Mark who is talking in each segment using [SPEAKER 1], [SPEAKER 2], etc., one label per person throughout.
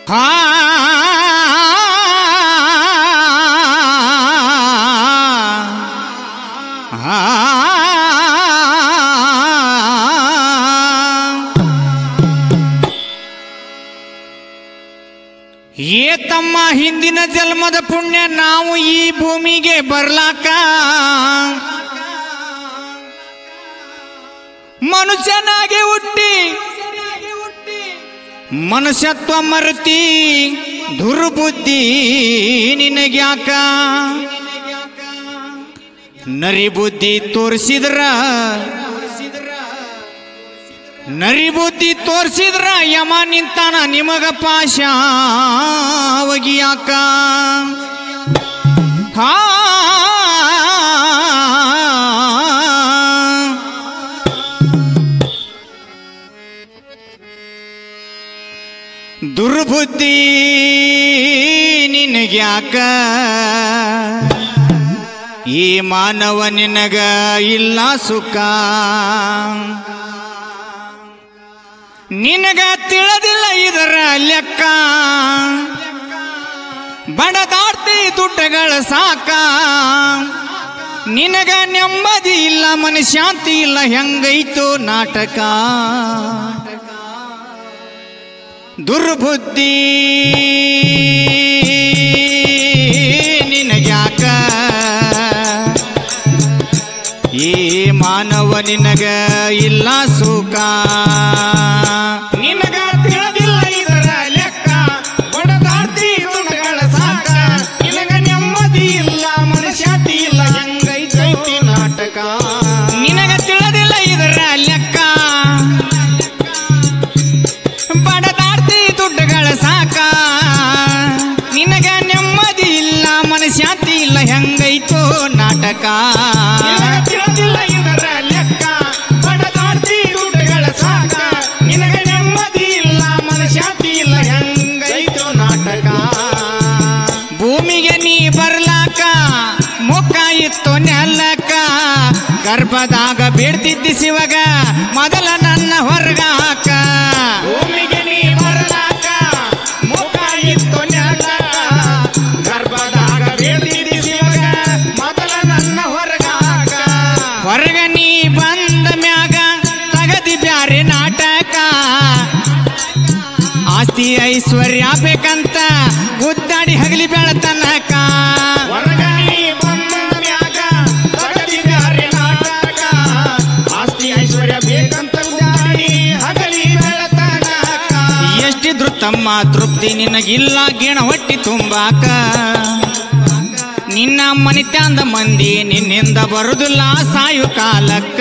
[SPEAKER 1] ಹಾ ಏ ತಮ್ಮ ಹಿಂದಿನ ಜನ್ಮದ ಪುಣ್ಯ ನಾವು ಈ ಭೂಮಿಗೆ ಬರ್ಲಾಕ ಮನುಷ್ಯನಾಗಿ ಹುಟ್ಟಿ ಮನುಷ್ಯತ್ವ ಮರೆತಿ ದುರ್ಬುದ್ಧಿ ನಿನಗ್ಯಾಕ ನರಿ ಬುದ್ಧಿ ತೋರಿಸಿದ್ರ ಯಮ ನಿಂತಾನ ನಿಮಗ ಪಾಶ ಒಗಿಯಾಕ ಹಾ ದುರ್ಬುದ್ಧಿ ನಿನಗ್ಯಾಕ ಈ ಮಾನವ ನಿನಗ ಇಲ್ಲ ಸುಖ ನಿನಗ ತಿಳಿದಿಲ್ಲ ಇದರ ಲೆಕ್ಕ ಬಡದಾಡ್ತಿ ದುಡ್ಡಗಳ ಸಾಕ ನಿನಗ ನೆಮ್ಮದಿ ಇಲ್ಲ ಮನಶಾಂತಿ ಇಲ್ಲ ಹೆಂಗೈತು ನಾಟಕ ದುರ್ಬುದ್ಧಿ ನಿನಗ್ಯಾಕ ಈ ಮಾನವ ನಿನಗ ಇಲ್ಲ ಸುಖ ನಿನಗ ತಿಳಿದಿಲ್ಲ ಇದರ ಲೆಕ್ಕ ಬಡದಾಡ್ತಿ ದುಡ್ಡಗಳ ಸಾಕ ನಿನಗ ನೆಮ್ಮದಿ ಇಲ್ಲ ಮನಶಾಂತಿ ಇಲ್ಲ ಹೆಂಗೈತಿ ನಾಟಕ ನಿನಗ ತಿಳಿದಿಲ್ಲ ಇದರ ಲೆಕ್ಕ ಬಡದಾಡ್ತಿ ದುಡ್ಡಗಳ ಸಾಕ ನಿನಗ ನೆಮ್ಮದಿ ಇಲ್ಲ ಮನಶಾಂತಿ ಇಲ್ಲ ಹೆಂಗೈತೋ ನಾಟಕ ಭೂಮಿಗೆ ನೀ ಬರ್ಲಾಕ ಮುಖ ಇತ್ತು ನೆಲ್ಲಕ ಗರ್ಭದಾಗ ಬೇಡ್ತಿದ್ದಿ ಶಿವಗ ಮೊದಲ ನನ್ನ ಹೊರಗಾಕ ಭೂಮಿಗೆ ನೀ ಬರ್ಲಾಕ ಮುಖ ಇತ್ತು ನೆಲ್ಲಕ ಗರ್ಭದಾಗ ಬೇಡ್ತಿದ್ದಿ ಶಿವಗ ಮೊದಲ ನನ್ನ ಹೊರಗಾಕ ಹೊರಗ ನೀ ಬಂದ ಮ್ಯಾಗ ತಗದಿ ಬ್ಯಾರೆ ನಾಟಕ ಆಸ್ತಿ ಐಶ್ವರ್ಯ ಬೇಕಂತ ಗುದ್ದಾಡಿ ಹಗಲಿ ಬೆಳತನಕ ಹೊರಗ ನೀ ಬಂದ ಮ್ಯಾಗ ತಗದಿ ಬ್ಯಾರೆ ನಾಟಕ ಆಸ್ತಿ ಐಶ್ವರ್ಯ ಬೇಕಂತ ಗುದ್ದಾಡಿ ಹಗಲಿ ಬೆಳತನಕ ಎಷ್ಟಿದ್ರು ತಮ್ಮ ತೃಪ್ತಿ ನಿನಗಿಲ್ಲ ಗಿಣ ಹೊಟ್ಟಿ ತುಂಬಾಕ ನಿನ್ನ ಮನಿತ್ಯಾಂದ ಮಂದಿ ನಿನ್ನಿಂದ ಬರುದಿಲ್ಲ ಸಾಯು ಕಾಲಕ್ಕ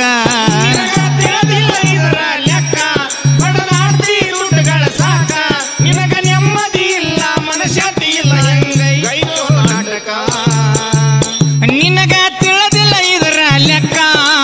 [SPEAKER 1] ನಿನಗ ತಿಳಿದಿಲ್ಲ ಇದರ ಲೆಕ್ಕ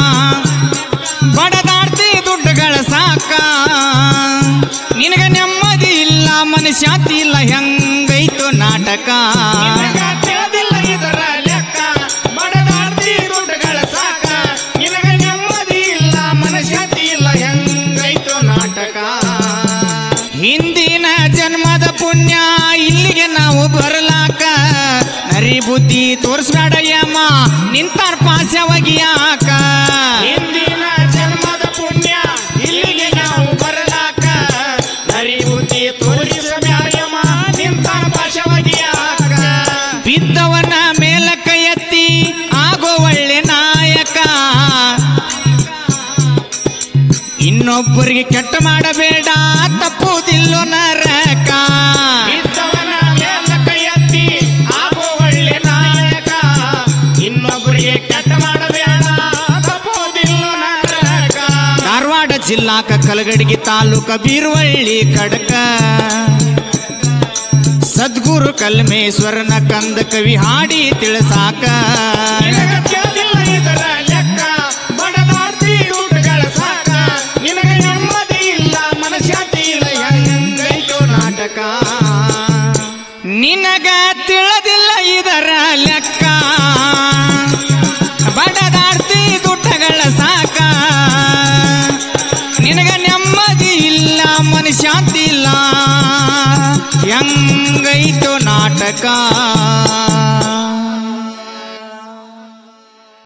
[SPEAKER 1] ಬಡದಾಡ್ತಿ ದುಡ್ಡುಗಳ ಸಾಕ ನಿನಗ ನೆಮ್ಮದಿ ಇಲ್ಲ ಮನಶಾಂತಿ ಇಲ್ಲ ಹೆಂಗೈತು ನಾಟಕ ತಿಳಿದಿಲ್ಲ ಇದರ ಲೆಕ್ಕ ಬಡದಾಡ್ತಿ ದುಡ್ಡುಗಳ ಸಾಕ ನಿನಗ ನೆಮ್ಮದಿ ಇಲ್ಲ ಮನಶಾಂತಿ ಇಲ್ಲ ಹೆಂಗೈತು ನಾಟಕ ಹಿಂದಿನ ಜನ್ಮದ ಪುಣ್ಯ ಇಲ್ಲಿಗೆ ನಾವು ಬರಲಾಕ ನರಿ ಬುದ್ಧಿ ತೋರಿಸ್ಬೇಡ ಯಮ ನಿಂತಾರ ಪಾಶ ಒಗಿಯಾಕ ಹಿಂದಿನ ಜನ್ಮದ ಪುಣ್ಯ ಇಲ್ಲಿಗೆ ನಾವು ಬರಲಾಕ ನರಿ ಬುದ್ಧಿ ತೋರಿಸಬೇಡ ಯಮ ನಿಂತಾರ ಪಾಶ ಒಗಿಯಾಕ ಬಿದ್ದವನ ಮೇಲಕ ಎತ್ತಿ ಆಗೋ ಒಳ್ಳೆ ನಾಯಕ ಇನ್ನೊಬ್ಬರಿಗೆ ಕೆಟ್ಟ ಮಾಡಬೇಡ ತಪ್ಪುವುದಿಲ್ಲೋ ನರಕ ಧಾರವಾಡ ಜಿಲ್ಲಾಕ ಕಲಗಡಗಿ ತಾಲೂಕ ಬೀರ್ವಳ್ಳಿ ಕಡಕ ಸದ್ಗುರು ಕಲ್ಮೇಶ್ವರನ ಕಂದ ಕವಿ ಹಾಡಿ ತಿಳಿಸಾಕ ನಿನಗ ತಿಳಿದಿಲ್ಲ ಇದರ ಲೆಕ್ಕ ಬಡದಾಡ್ತಿ ದುಡ್ಡಗಳ ಸಾಕ ನಿನಗ ನೆಮ್ಮದಿ ಇಲ್ಲ ಮನುಷ್ಯ ಶಾಂತಿಲ್ಲ ಹೆಂಗೈತು ನಾಟಕ